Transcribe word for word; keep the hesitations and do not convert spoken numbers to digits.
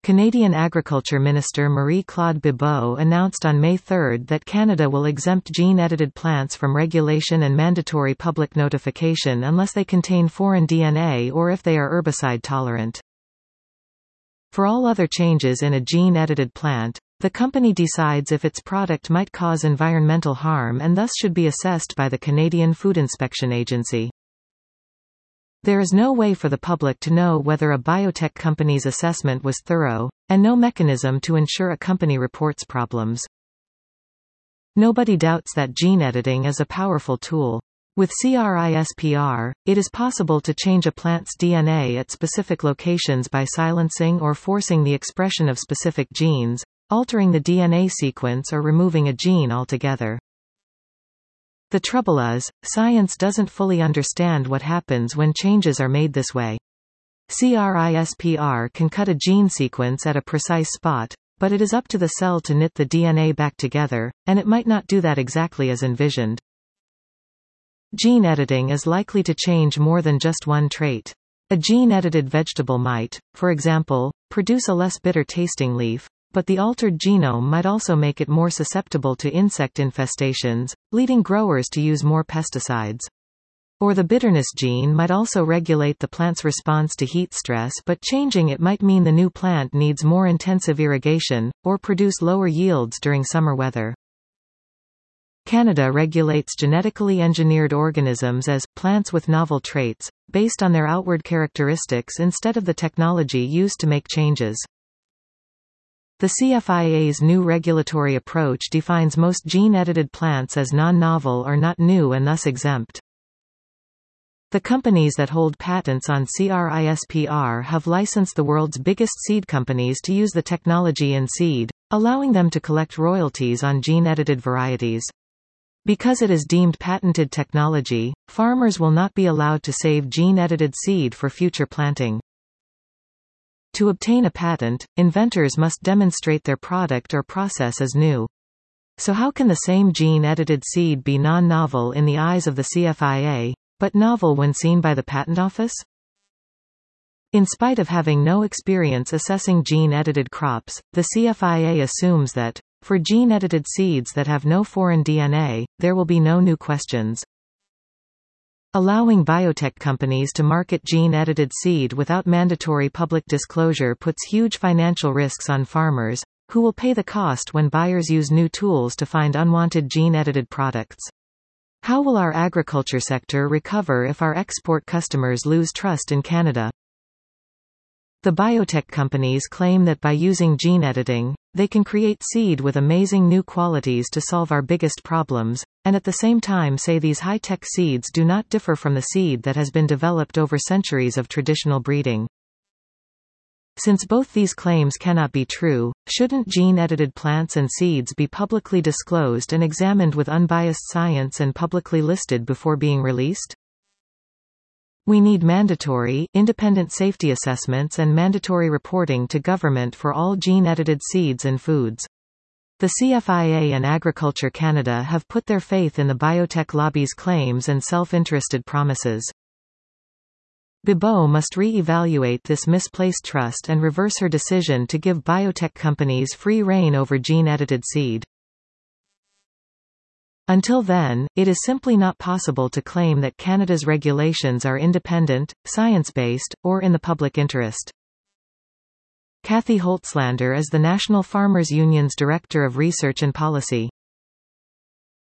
Canadian Agriculture Minister Marie-Claude Bibeau announced on May third that Canada will exempt gene-edited plants from regulation and mandatory public notification unless they contain foreign D N A or if they are herbicide-tolerant. For all other changes in a gene-edited plant, the company decides if its product might cause environmental harm and thus should be assessed by the Canadian Food Inspection Agency. There is no way for the public to know whether a biotech company's assessment was thorough, and no mechanism to ensure a company reports problems. Nobody doubts that gene editing is a powerful tool. With CRISPR, it is possible to change a plant's D N A at specific locations by silencing or forcing the expression of specific genes, altering the D N A sequence or removing a gene altogether. The trouble is, science doesn't fully understand what happens when changes are made this way. CRISPR can cut a gene sequence at a precise spot, but it is up to the cell to knit the D N A back together, and it might not do that exactly as envisioned. Gene editing is likely to change more than just one trait. A gene-edited vegetable might, for example, produce a less bitter-tasting leaf, but the altered genome might also make it more susceptible to insect infestations, leading growers to use more pesticides. Or the bitterness gene might also regulate the plant's response to heat stress, but changing it might mean the new plant needs more intensive irrigation, or produce lower yields during summer weather. Canada regulates genetically engineered organisms as plants with novel traits, based on their outward characteristics instead of the technology used to make changes. The C F I A's new regulatory approach defines most gene-edited plants as non-novel or not new and thus exempt. The companies that hold patents on CRISPR have licensed the world's biggest seed companies to use the technology in seed, allowing them to collect royalties on gene-edited varieties. Because it is deemed patented technology, farmers will not be allowed to save gene-edited seed for future planting. To obtain a patent, inventors must demonstrate their product or process as new. So how can the same gene-edited seed be non-novel in the eyes of the C F I A, but novel when seen by the Patent Office? In spite of having no experience assessing gene-edited crops, the C F I A assumes that, for gene-edited seeds that have no foreign D N A, there will be no new questions. Allowing biotech companies to market gene-edited seed without mandatory public disclosure puts huge financial risks on farmers, who will pay the cost when buyers use new tools to find unwanted gene-edited products. How will our agriculture sector recover if our export customers lose trust in Canada? The biotech companies claim that by using gene editing, they can create seed with amazing new qualities to solve our biggest problems, and at the same time say these high-tech seeds do not differ from the seed that has been developed over centuries of traditional breeding. Since both these claims cannot be true, shouldn't gene-edited plants and seeds be publicly disclosed and examined with unbiased science and publicly listed before being released? We need mandatory, independent safety assessments and mandatory reporting to government for all gene-edited seeds and foods. The C F I A and Agriculture Canada have put their faith in the biotech lobby's claims and self-interested promises. Bibeau must re-evaluate this misplaced trust and reverse her decision to give biotech companies free rein over gene-edited seed. Until then, it is simply not possible to claim that Canada's regulations are independent, science-based, or in the public interest. Kathy Holtzlander is the National Farmers Union's Director of Research and Policy.